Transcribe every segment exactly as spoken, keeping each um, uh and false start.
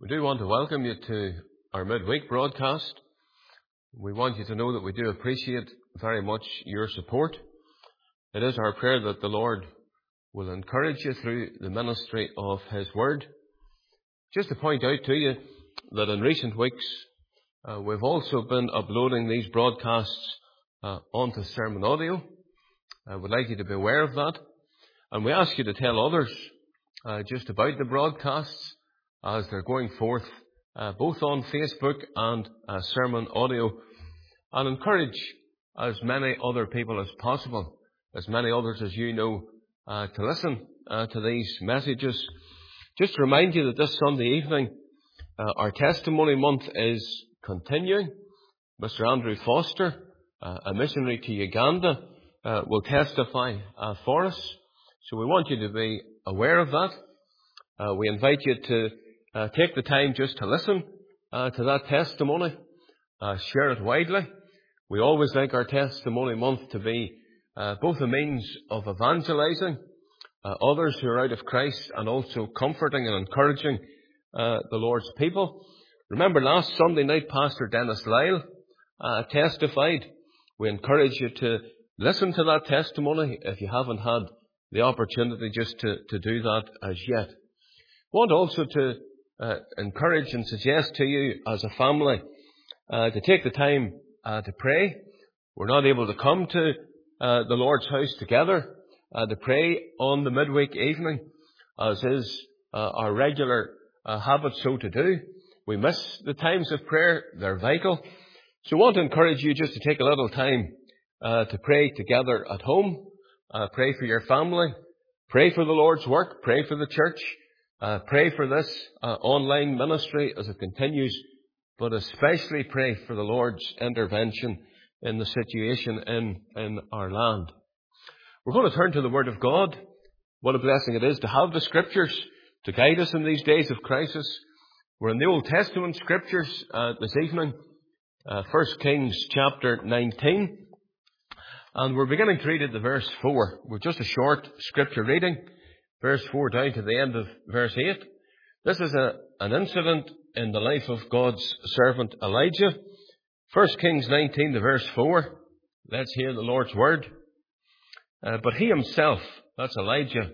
We do want to welcome you to our midweek broadcast. We want you to know that we do appreciate very much your support. It is our prayer that the Lord will encourage you through the ministry of His Word. Just to point out to you that in recent weeks, uh, we've also been uploading these broadcasts uh, onto Sermon Audio. I would like you to be aware of that. And we ask you to tell others uh, just about the broadcasts as they're going forth, uh, both on Facebook and uh, Sermon Audio, and encourage as many other people as possible, as many others as you know, uh, to listen uh, to these messages. Just to remind you that this Sunday evening, uh, our testimony month is continuing. Mister Andrew Foster, uh, a missionary to Uganda, uh, will testify uh, for us. So we want you to be aware of that. Uh, we invite you to uh, take the time just to listen uh, to that testimony. Uh, share it widely. We always like our testimony month to be uh, both a means of evangelizing uh, others who are out of Christ and also comforting and encouraging uh, the Lord's people. Remember last Sunday night, Pastor Dennis Lyle uh, testified. We encourage you to listen to that testimony if you haven't had the opportunity just to, to do that as yet. I want also to uh, encourage and suggest to you as a family uh, to take the time uh, to pray. We're not able to come to uh, the Lord's house together uh, to pray on the midweek evening, as is uh, our regular uh, habit so to do. We miss the times of prayer. They're vital. So I want to encourage you just to take a little time uh, to pray together at home. Uh, pray for your family. Pray for the Lord's work. Pray for the church. Uh, pray for this uh, online ministry as it continues. But especially pray for the Lord's intervention in the situation in, in our land. We're going to turn to the Word of God. What a blessing it is to have the Scriptures to guide us in these days of crisis. We're in the Old Testament Scriptures uh, this evening. Uh, First Kings chapter nineteen. And we're beginning to read at the verse four. We're just a short scripture reading. Verse four down to the end of verse eight. This is a, an incident in the life of God's servant Elijah. First Kings nineteen, the verse four. Let's hear the Lord's word. Uh, but he himself, that's Elijah,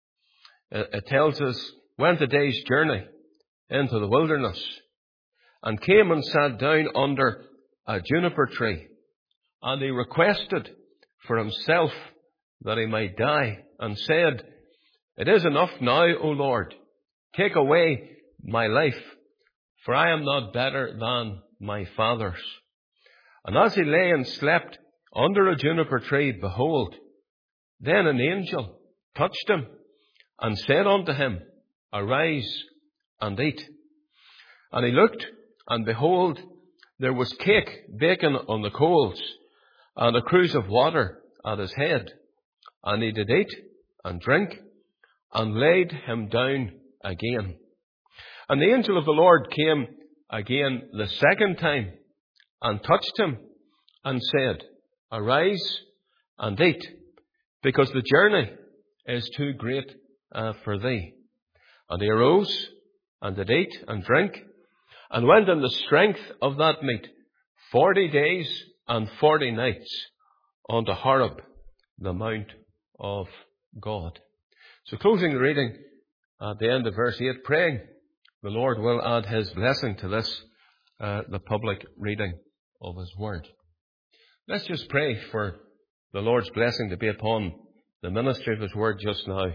uh, it tells us, went a day's journey into the wilderness and came and sat down under a juniper tree. And he requested for himself that he might die, and said, It is enough now, O Lord, take away my life, for I am not better than my fathers. And as he lay and slept under a juniper tree, behold, then an angel touched him, and said unto him, Arise and eat. And he looked, and behold, there was cake baken on the coals, and a cruse of water at his head. And he did eat and drink, and laid him down again. And the angel of the Lord came again the second time, and touched him, and said, Arise and eat, because the journey is too great uh, for thee. And he arose, and did eat and drink, and went in the strength of that meat forty days and forty nights unto Horeb, the mount of God. So closing the reading at the end of verse eight, praying the Lord will add His blessing to this, uh, the public reading of His Word. Let's just pray for the Lord's blessing to be upon the ministry of His Word just now.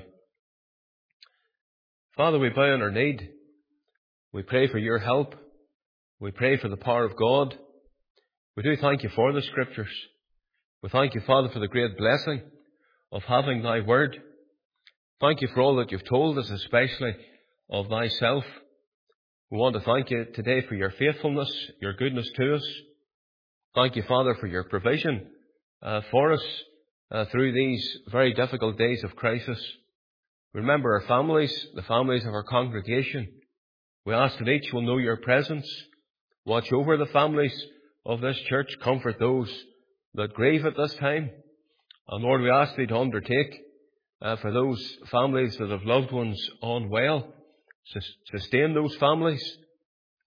Father, we bow on our need. We pray for your help. We pray for the power of God. We do thank you for the Scriptures. We thank you, Father, for the great blessing of having thy word. Thank you for all that you've told us, especially of thyself. We want to thank you today for your faithfulness, your goodness to us. Thank you, Father, for your provision uh, for us uh, through these very difficult days of crisis. Remember our families, the families of our congregation. We ask that each will know your presence. Watch over the families of this church. Comfort those that grieve at this time. And Lord, we ask thee to undertake uh, for those families that have loved ones unwell. Sustain those families.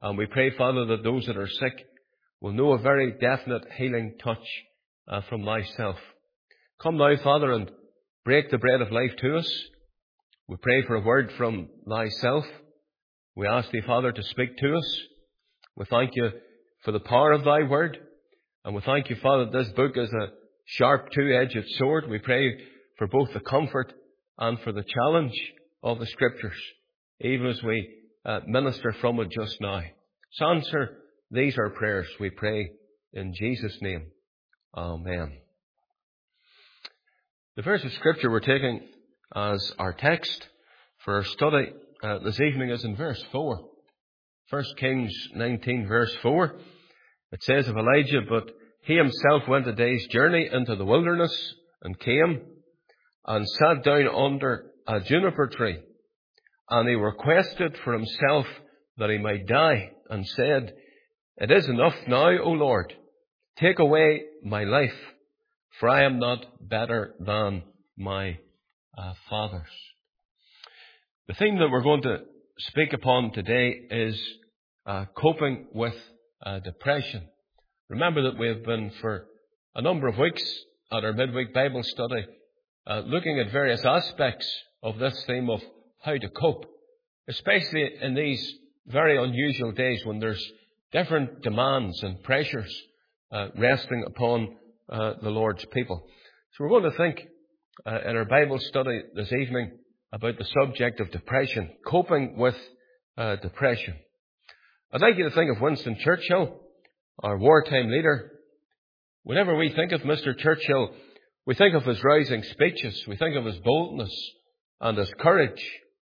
And we pray, Father, that those that are sick will know a very definite healing touch uh, from thyself. Come now, Father, and break the bread of life to us. We pray for a word from thyself. We ask thee, Father, to speak to us. We thank you for the power of thy word. And we thank you, Father, that this book is a sharp two-edged sword. We pray for both the comfort and for the challenge of the Scriptures, even as we uh, minister from it just now. So answer these our prayers, we pray in Jesus' name. Amen. The verse of Scripture we're taking as our text for our study uh, this evening is in verse four. First Kings nineteen, verse four. It says of Elijah, but he himself went a day's journey into the wilderness and came and sat down under a juniper tree. And he requested for himself that he might die and said, it is enough now, O Lord, take away my life, for I am not better than my uh, fathers. The theme that we're going to speak upon today is uh, coping with uh, depression. Remember that we have been for a number of weeks at our midweek Bible study uh, looking at various aspects of this theme of how to cope, especially in these very unusual days when there's different demands and pressures uh, resting upon uh, the Lord's people. So we're going to think uh, in our Bible study this evening about the subject of depression, coping with uh, depression. I'd like you to think of Winston Churchill, our wartime leader. Whenever we think of Mister Churchill, we think of his rousing speeches, we think of his boldness and his courage.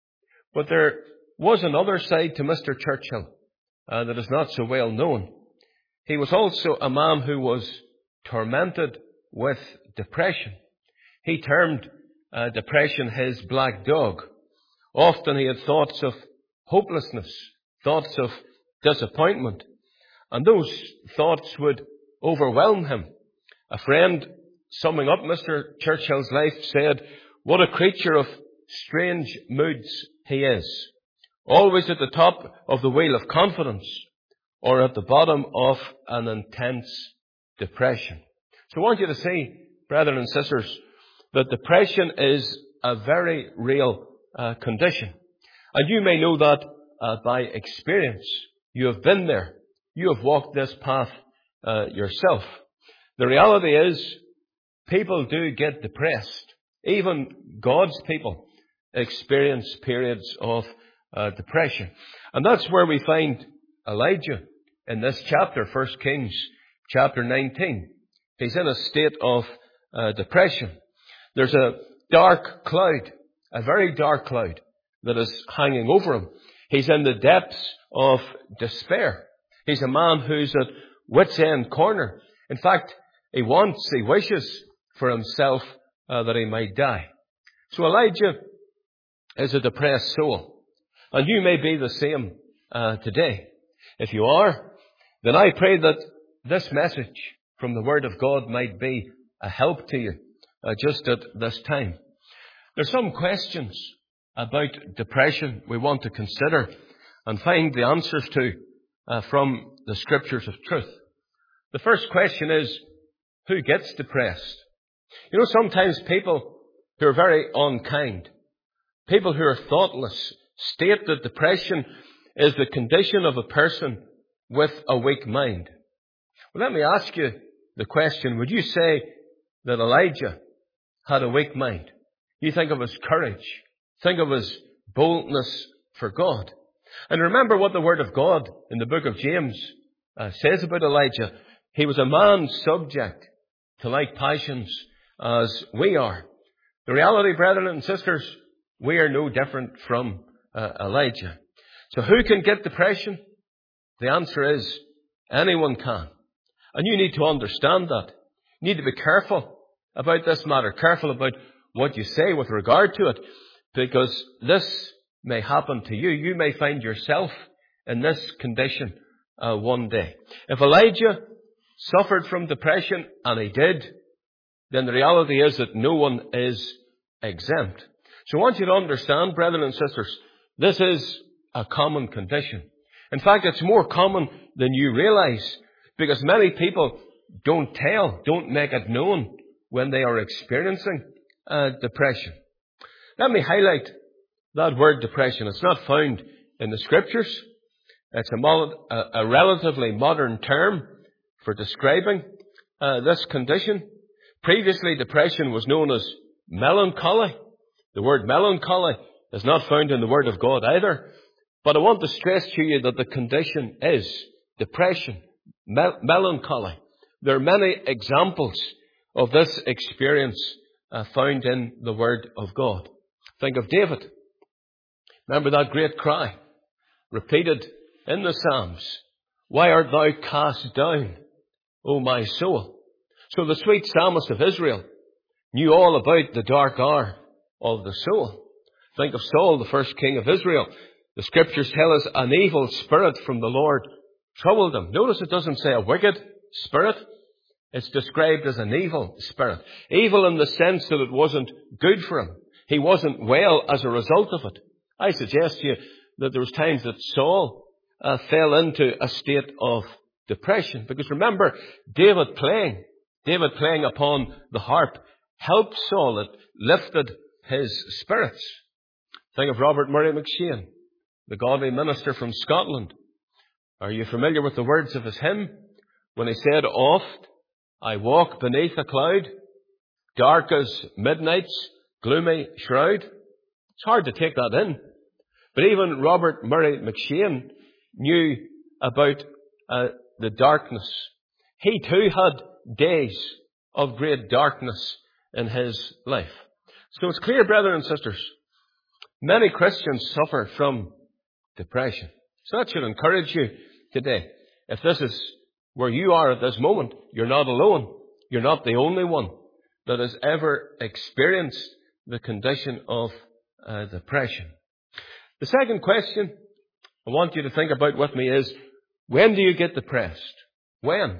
But there was another side to Mister Churchill uh, that is not so well known. He was also a man who was tormented with depression. He termed uh, depression his black dog. Often he had thoughts of hopelessness, thoughts of disappointment, and those thoughts would overwhelm him. A friend, summing up Mister Churchill's life, said, what a creature of strange moods he is. Always at the top of the wheel of confidence or at the bottom of an intense depression. So I want you to see, brethren and sisters, that depression is a very real uh, condition. And you may know that uh, by experience. You have been there. You have walked this path uh, yourself. The reality is, people do get depressed. Even God's people experience periods of uh, depression. And that's where we find Elijah in this chapter, First Kings chapter nineteen. He's in a state of uh, depression. There's a dark cloud, a very dark cloud that is hanging over him. He's in the depths of despair. He's a man who's at wit's end corner. In fact, he wants, he wishes for himself uh, that he might die. So Elijah is a depressed soul. And you may be the same uh, today. If you are, then I pray that this message from the Word of God might be a help to you uh, just at this time. There's some questions about depression we want to consider and find the answers to uh, from the Scriptures of truth. The first question is, who gets depressed? You know, sometimes people who are very unkind, people who are thoughtless, state that depression is the condition of a person with a weak mind. Well, let me ask you the question, would you say that Elijah had a weak mind? You think of his courage, think of his boldness for God. And remember what the Word of God in the book of James uh, says about Elijah. He was a man subject to like passions as we are. The reality, brethren and sisters, we are no different from uh, Elijah. So who can get depression? The answer is anyone can. And you need to understand that. You need to be careful about this matter, careful about what you say with regard to it, because this may happen to you. You may find yourself in this condition uh, one day. If Elijah suffered from depression, and he did, then the reality is that no one is exempt. So I want you to understand, brethren and sisters, this is a common condition. In fact, it's more common than you realize, because many people don't tell, don't make it known when they are experiencing uh, depression. Let me highlight that word depression. It's not found in the Scriptures. It's a, mo- a, a relatively modern term for describing uh, this condition. Previously, depression was known as melancholy. The word melancholy is not found in the Word of God either. But I want to stress to you that the condition is depression, me- melancholy. There are many examples of this experience uh, found in the Word of God. Think of David. Remember that great cry, repeated in the Psalms, "Why art thou cast down, O my soul?" So the sweet psalmist of Israel knew all about the dark hour of the soul. Think of Saul, the first king of Israel. The Scriptures tell us an evil spirit from the Lord troubled him. Notice it doesn't say a wicked spirit. It's described as an evil spirit. Evil in the sense that it wasn't good for him. He wasn't well as a result of it. I suggest to you that there was times that Saul uh, fell into a state of depression. Because remember, David playing, David playing upon the harp helped Saul. It lifted his spirits. Think of Robert Murray McShane, the godly minister from Scotland. Are you familiar with the words of his hymn? When he said, "Oft I walk beneath a cloud, dark as midnight's gloomy shroud." It's hard to take that in. But even Robert Murray McShane knew about uh, the darkness. He too had days of great darkness in his life. So it's clear, brethren and sisters, many Christians suffer from depression. So that should encourage you today. If this is where you are at this moment, you're not alone. You're not the only one that has ever experienced the condition of uh, depression. The second question I want you to think about with me is, when do you get depressed? When?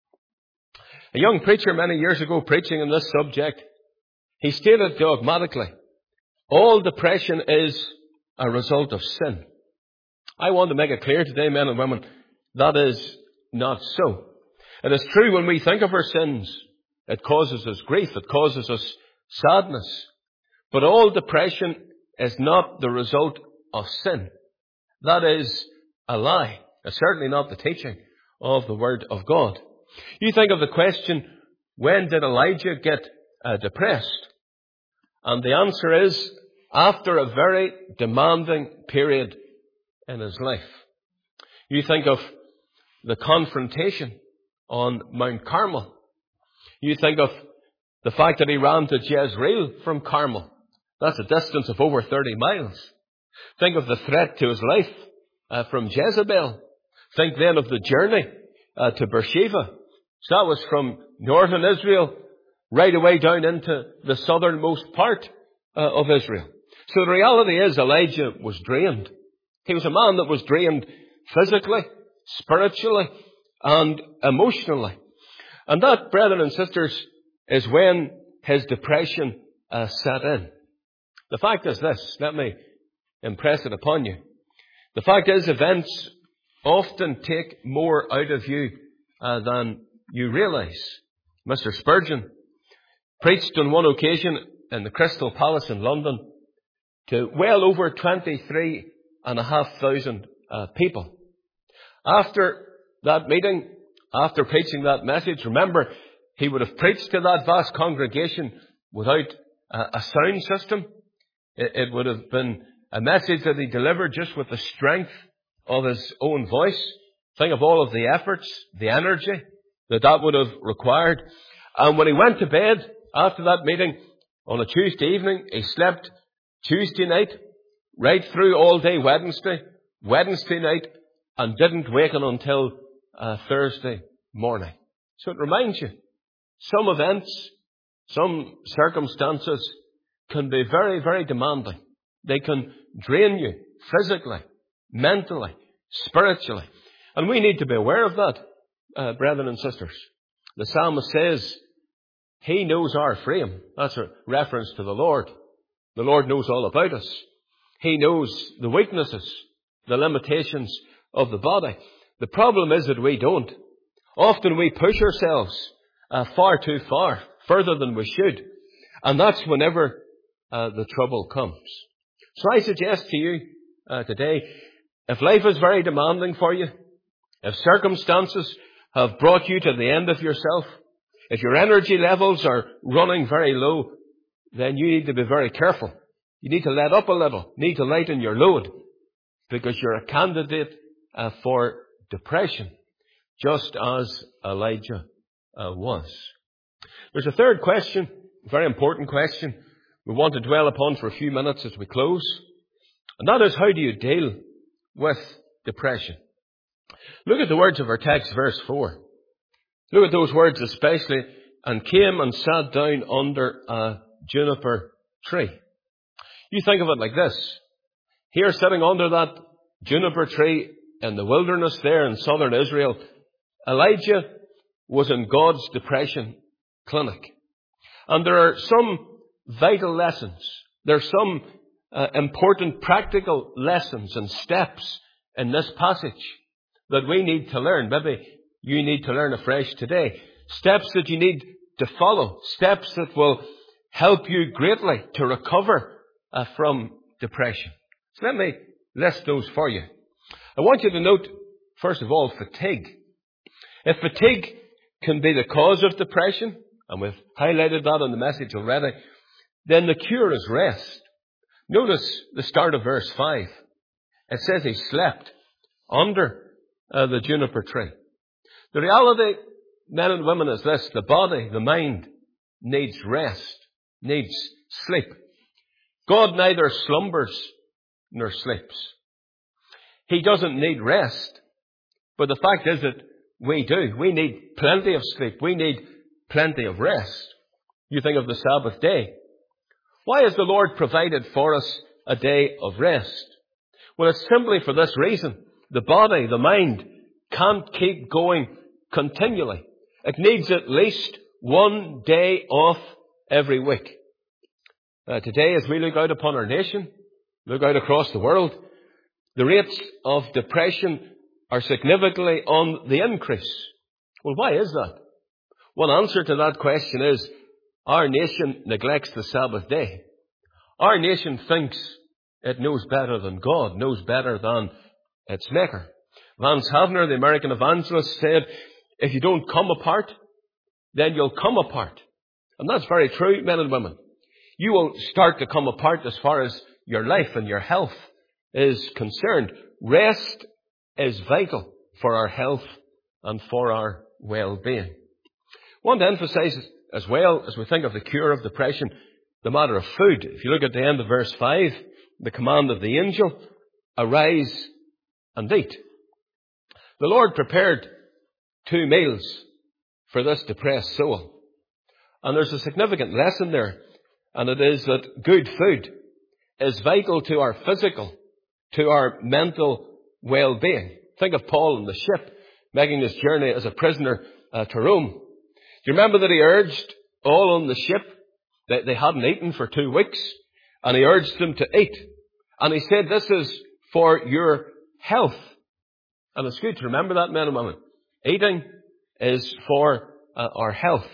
A young preacher many years ago preaching on this subject, he stated dogmatically, all depression is a result of sin. I want to make it clear today, men and women, that is not so. It is true when we think of our sins, it causes us grief, it causes us sadness. But all depression is not the result of sin. That is a lie. It's certainly not the teaching of the Word of God. You think of the question, when did Elijah get uh, depressed? And the answer is, after a very demanding period in his life. You think of the confrontation on Mount Carmel. You think of the fact that he ran to Jezreel from Carmel. That's a distance of over thirty miles. Think of the threat to his life uh, from Jezebel. Think then of the journey uh, to Beersheba. So that was from northern Israel right away down into the southernmost part uh, of Israel. So the reality is Elijah was drained. He was a man that was drained physically, spiritually, and emotionally. And that, brethren and sisters, is when his depression uh, set in. The fact is this, let me impress it upon you. The fact is, events often take more out of you uh, than you realize. Mister Spurgeon preached on one occasion in the Crystal Palace in London to well over twenty-three and a half thousand uh, people. After that meeting, after preaching that message, remember, he would have preached to that vast congregation without uh, a sound system. It, it would have been a message that he delivered just with the strength of his own voice. Think of all of the efforts, the energy that that would have required. And when he went to bed after that meeting on a Tuesday evening, he slept Tuesday night, right through all day Wednesday, Wednesday night, and didn't wake up until uh, Thursday morning. So it reminds you, some events, some circumstances can be very, very demanding. They can drain you physically, mentally, spiritually. And we need to be aware of that, uh, brethren and sisters. The psalmist says, He knows our frame. That's a reference to the Lord. The Lord knows all about us. He knows the weaknesses, the limitations of the body. The problem is that we don't. Often we push ourselves uh, far too far, further than we should. And that's whenever uh, the trouble comes. So I suggest to you uh, today, if life is very demanding for you, if circumstances have brought you to the end of yourself, if your energy levels are running very low, then you need to be very careful. You need to let up a little, need to lighten your load, because you're a candidate uh, for depression, just as Elijah uh, was. There's a third question, a very important question, we want to dwell upon for a few minutes as we close. And that is, how do you deal with depression? Look at the words of our text, verse four. Look at those words especially. And came and sat down under a juniper tree. You think of it like this. Here, sitting under that juniper tree in the wilderness there in southern Israel, Elijah was in God's depression clinic. And there are some vital lessons. There are some uh, important practical lessons and steps in this passage that we need to learn. Maybe you need to learn afresh today. Steps that you need to follow. Steps that will help you greatly to recover uh, from depression. So let me list those for you. I want you to note, first of all, fatigue. If fatigue can be the cause of depression, and we've highlighted that in the message already, then the cure is rest. Notice the start of verse five. It says he slept under uh, the juniper tree. The reality, men and women, is this. The body, the mind, needs rest, needs sleep. God neither slumbers nor sleeps. He doesn't need rest. But the fact is that we do. We need plenty of sleep. We need plenty of rest. You think of the Sabbath day. Why has the Lord provided for us a day of rest? Well, it's simply for this reason. The body, the mind, can't keep going continually. It needs at least one day off every week. Uh, today, as we look out upon our nation, look out across the world, the rates of depression are significantly on the increase. Well, why is that? One answer to that question is our nation neglects the Sabbath day. Our nation thinks it knows better than God, knows better than its maker. Vance Havner, the American evangelist, said, if you don't come apart, then you'll come apart. And that's very true, men and women. You will start to come apart as far as your life and your health is concerned. Rest is vital for our health and for our well-being. I want to emphasize as well, as we think of the cure of depression, the matter of food. If you look at the end of verse five, the command of the angel, arise and eat. The Lord prepared two meals for this depressed soul. And there's a significant lesson there, and it is that good food is vital to our physical, to our mental well-being. Think of Paul on the ship, making his journey as a prisoner uh, to Rome. Do you remember that he urged all on the ship that they hadn't eaten for two weeks? And he urged them to eat. And he said, this is for your health. And it's good to remember that, men and women. Eating is for uh, our health.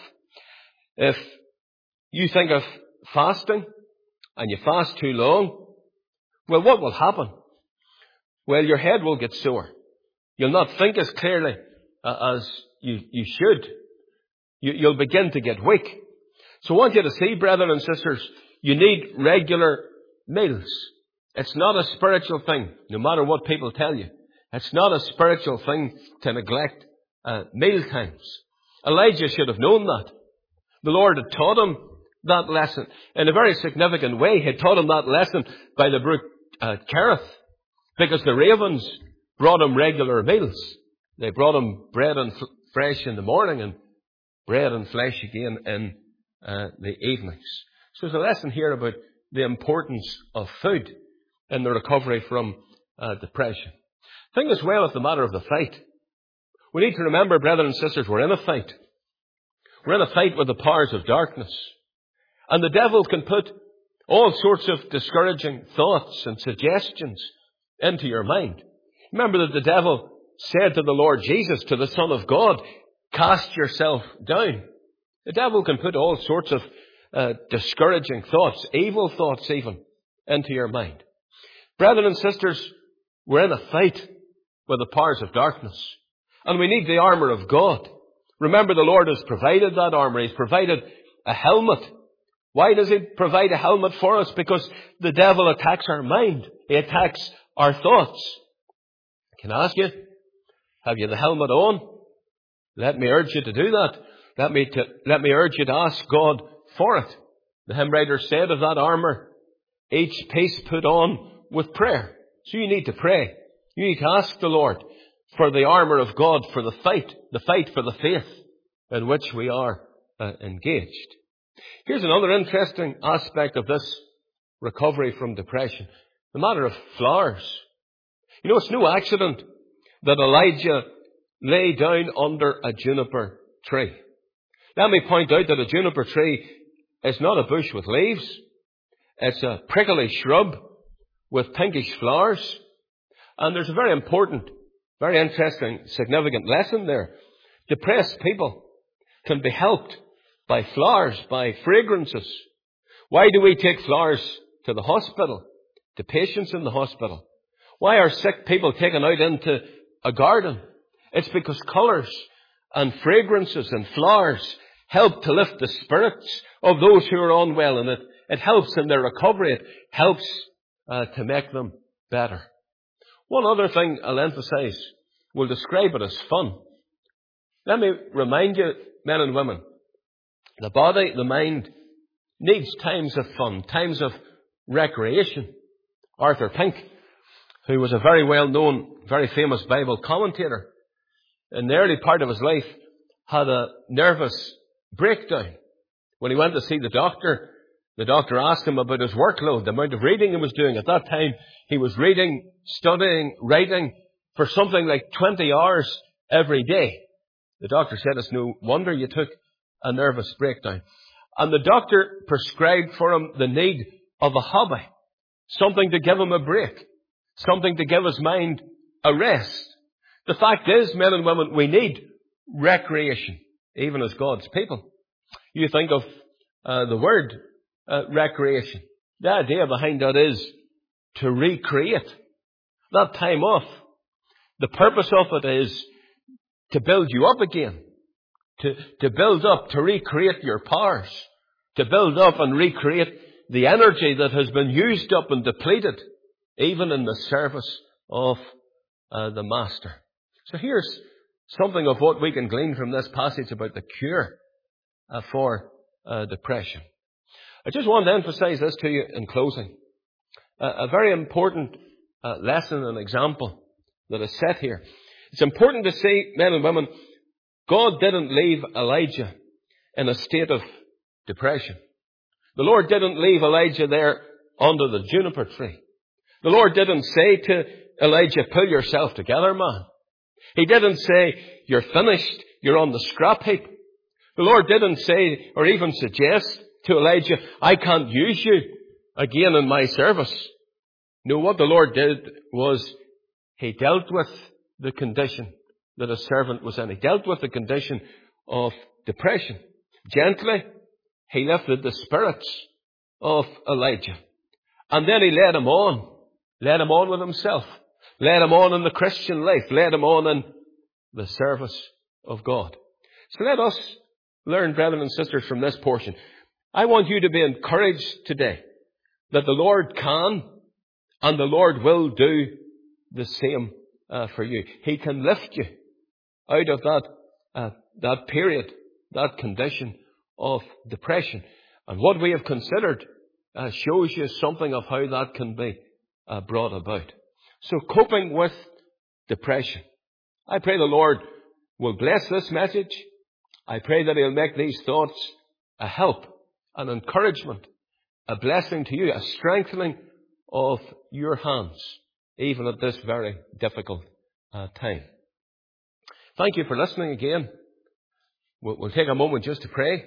If you think of fasting and you fast too long, well, what will happen? Well, your head will get sore. You'll not think as clearly uh, as you, you should. You, you'll begin to get weak. So I want you to see, brethren and sisters, you need regular meals. It's not a spiritual thing, no matter what people tell you. It's not a spiritual thing to neglect uh, meal times. Elijah should have known that. The Lord had taught him that lesson in a very significant way. He had taught him that lesson by the brook uh, Kerith, because the ravens brought him regular meals. They brought him bread and f- fresh in the morning and bread and flesh again in uh, the evenings. So there's a lesson here about the importance of food in the recovery from uh, depression. Think as well of the matter of the fight. We need to remember, brethren and sisters, we're in a fight. We're in a fight with the powers of darkness. And the devil can put all sorts of discouraging thoughts and suggestions into your mind. Remember that the devil said to the Lord Jesus, to the Son of God, cast yourself down. The devil can put all sorts of uh, discouraging thoughts, evil thoughts even, into your mind. Brethren and sisters, we're in a fight with the powers of darkness. And we need the armour of God. Remember, the Lord has provided that armour. He's provided a helmet. Why does He provide a helmet for us? Because the devil attacks our mind. He attacks our thoughts. Can I ask you, have you the helmet on? Let me urge you to do that. Let me, to, let me urge you to ask God for it. The hymn writer said of that armour, each piece put on with prayer. So you need to pray. You need to ask the Lord for the armour of God, for the fight, the fight for the faith in which we are uh, engaged. Here's another interesting aspect of this recovery from depression. The matter of flowers. You know, it's no accident that Elijah lay down under a juniper tree. Let me point out that a juniper tree is not a bush with leaves. It's a prickly shrub with pinkish flowers. And there's a very important, very interesting, significant lesson there. Depressed people can be helped by flowers, by fragrances. Why do we take flowers to the hospital, to patients in the hospital? Why are sick people taken out into a garden? It's because colours and fragrances and flowers help to lift the spirits of those who are unwell, and it, it helps in their recovery. It helps uh, to make them better. One other thing I'll emphasize, we'll describe it as fun. Let me remind you, men and women, the body, the mind, needs times of fun, times of recreation. Arthur Pink, who was a very well-known, very famous Bible commentator, in the early part of his life, had a nervous breakdown. When he went to see the doctor, the doctor asked him about his workload, the amount of reading he was doing. At that time, he was reading, studying, writing for something like twenty hours every day. The doctor said, it's no wonder you took a nervous breakdown. And the doctor prescribed for him the need of a hobby, something to give him a break, something to give his mind a rest. The fact is, men and women, we need recreation, even as God's people. You think of uh, the word uh, recreation. The idea behind that is to recreate. That time off. The purpose of it is to build you up again. To, to build up, to recreate your powers. To build up and recreate the energy that has been used up and depleted, even in the service of uh, the Master. So here's something of what we can glean from this passage about the cure uh, for uh, depression. I just want to emphasize this to you in closing. Uh, a very important uh, lesson and example that is set here. It's important to see, men and women, God didn't leave Elijah in a state of depression. The Lord didn't leave Elijah there under the juniper tree. The Lord didn't say to Elijah, pull yourself together, man. He didn't say, you're finished, you're on the scrap heap. The Lord didn't say or even suggest to Elijah, I can't use you again in my service. No, what the Lord did was He dealt with the condition that a servant was in. He dealt with the condition of depression. Gently, He lifted the spirits of Elijah. And then He led him on. Led him on with Himself. Led him on in the Christian life. Led him on in the service of God. So let us learn, brethren and sisters, from this portion. I want you to be encouraged today that the Lord can and the Lord will do the same uh, for you. He can lift you out of that uh, that period, that condition of depression. And what we have considered uh, shows you something of how that can be uh, brought about. So coping with depression. I pray the Lord will bless this message. I pray that He'll make these thoughts a help, an encouragement, a blessing to you, a strengthening of your hands, even at this very difficult uh, time. Thank you for listening again. We'll, we'll take a moment just to pray.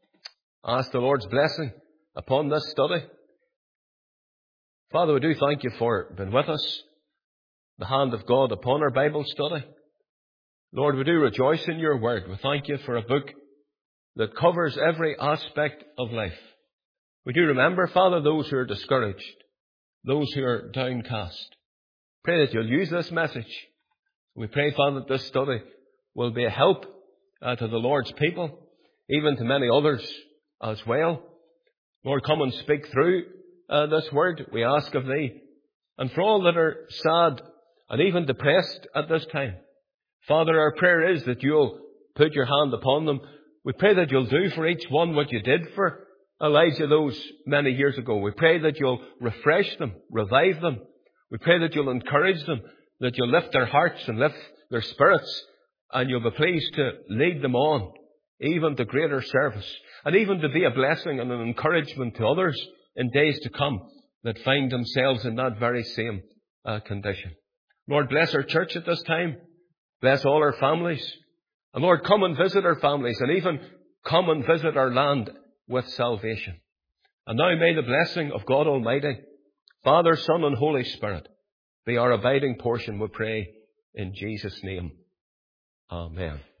Ask the Lord's blessing upon this study. Father, we do thank You for being with us. the hand of God upon our Bible study. Lord, we do rejoice in your word. We thank you for a book that covers every aspect of life. We do remember, Father, those who are discouraged, those who are downcast. Pray that you'll use this message. We pray, Father, that this study will be a help uh, to the Lord's people, even to many others as well. Lord, come and speak through uh, this word, we ask of thee. And for all that are sad and even depressed at this time, Father, our prayer is that you'll put your hand upon them. We pray that you'll do for each one what you did for Elijah those many years ago. We pray that you'll refresh them, revive them. We pray that you'll encourage them, that you'll lift their hearts and lift their spirits, and you'll be pleased to lead them on, even to greater service, and even to be a blessing and an encouragement to others in days to come that find themselves in that very same uh, condition. Lord, bless our church at this time. Bless all our families. And Lord, come and visit our families, and even come and visit our land with salvation. And now may the blessing of God Almighty, Father, Son, and Holy Spirit be our abiding portion, we pray, in Jesus' name. Amen.